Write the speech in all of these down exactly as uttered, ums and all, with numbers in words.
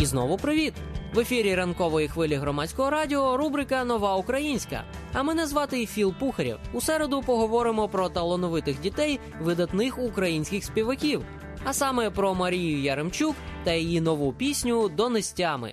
І знову привіт! В ефірі ранкової хвилі Громадського радіо рубрика «Нова Українська». А мене звати Філ Пухарєв. У середу поговоримо про талановитих дітей видатних українських співаків. А саме про Марію Яремчук та її нову пісню «Донестями».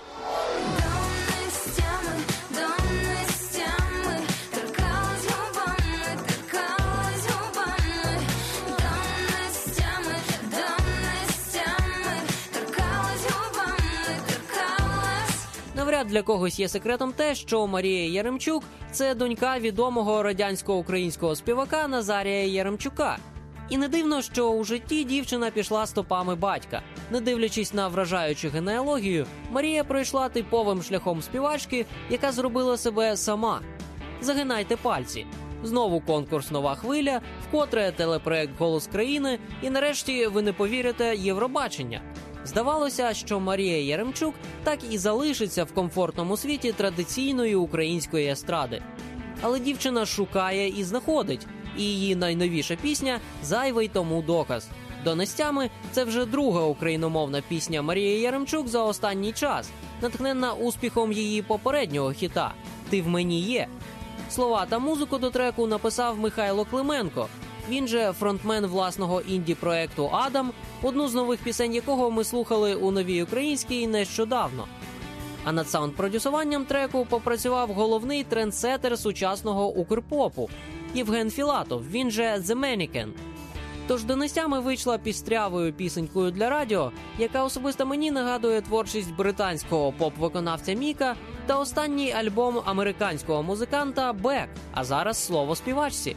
Навряд для когось є секретом те, що Марія Яремчук – це донька відомого радянсько-українського співака Назарія Яремчука. І не дивно, що у житті дівчина пішла стопами батька. Не дивлячись на вражаючу генеалогію, Марія пройшла типовим шляхом співачки, яка зробила себе сама. Загинайте пальці. Знову конкурс «Нова хвиля», вкотре телепроект «Голос країни» і нарешті, ви не повірите, Євробачення. Здавалося, що Марія Яремчук так і залишиться в комфортному світі традиційної української естради. Але дівчина шукає і знаходить, і її найновіша пісня – зайвий тому доказ. «Донестями» – це вже друга україномовна пісня Марії Яремчук за останній час, натхненна успіхом її попереднього хіта «Ти в мені є». Слова та музику до треку написав Михайло Клименко. Він же фронтмен власного інді-проекту «Адам», одну з нових пісень якого ми слухали у «Новій Українській» нещодавно. А над саунд-продюсуванням треку попрацював головний трендсеттер сучасного укрпопу – Євген Філатов, він же «The Mannequin». Тож «Донестями» вийшла пістрявою пісенькою для радіо, яка особисто мені нагадує творчість британського поп-виконавця Міка та останній альбом американського музиканта Бек. А зараз слово співачці.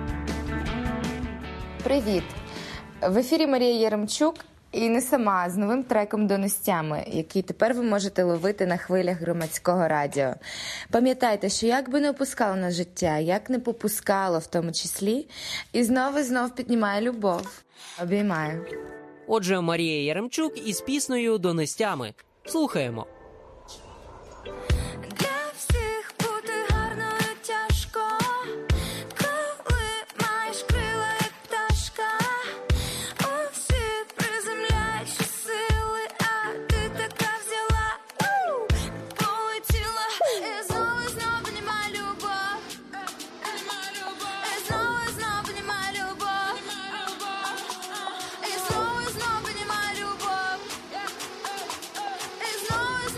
Привіт! В ефірі Марія Яремчук і не сама, з новим треком «Донестями», який тепер ви можете ловити на хвилях Громадського радіо. Пам'ятайте, що як би не опускало на життя, як не попускало в тому числі, і знову і знов піднімає любов. Обіймаю. Отже, Марія Яремчук із піснею «Донестями». Слухаємо. Знову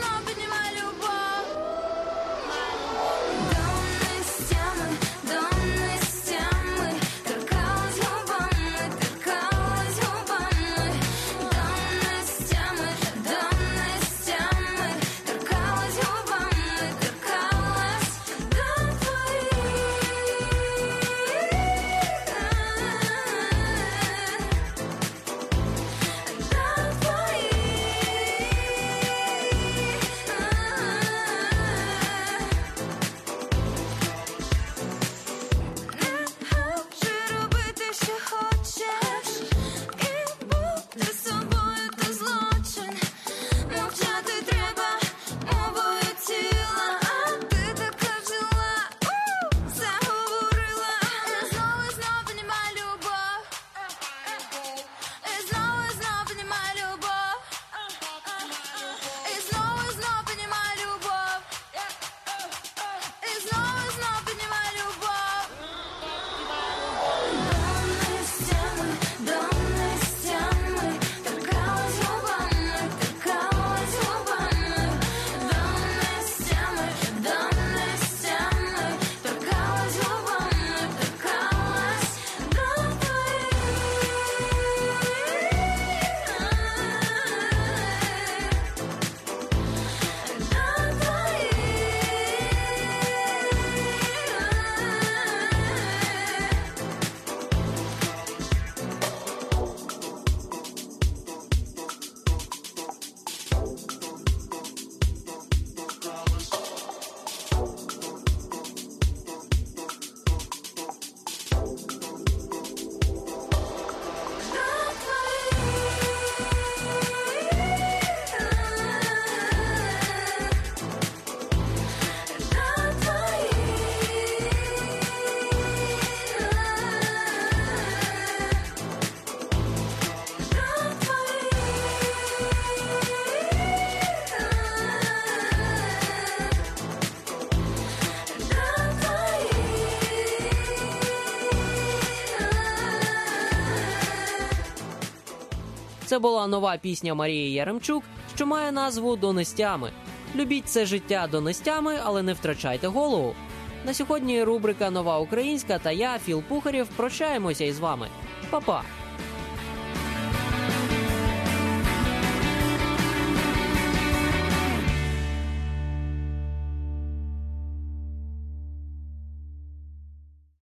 Це була нова пісня Марії Яремчук, що має назву «Донестями». Любіть це життя донестями, але не втрачайте голову. На сьогодні рубрика «Нова Українська» та я, Філ Пухарєв, прощаємося із вами. Па-па!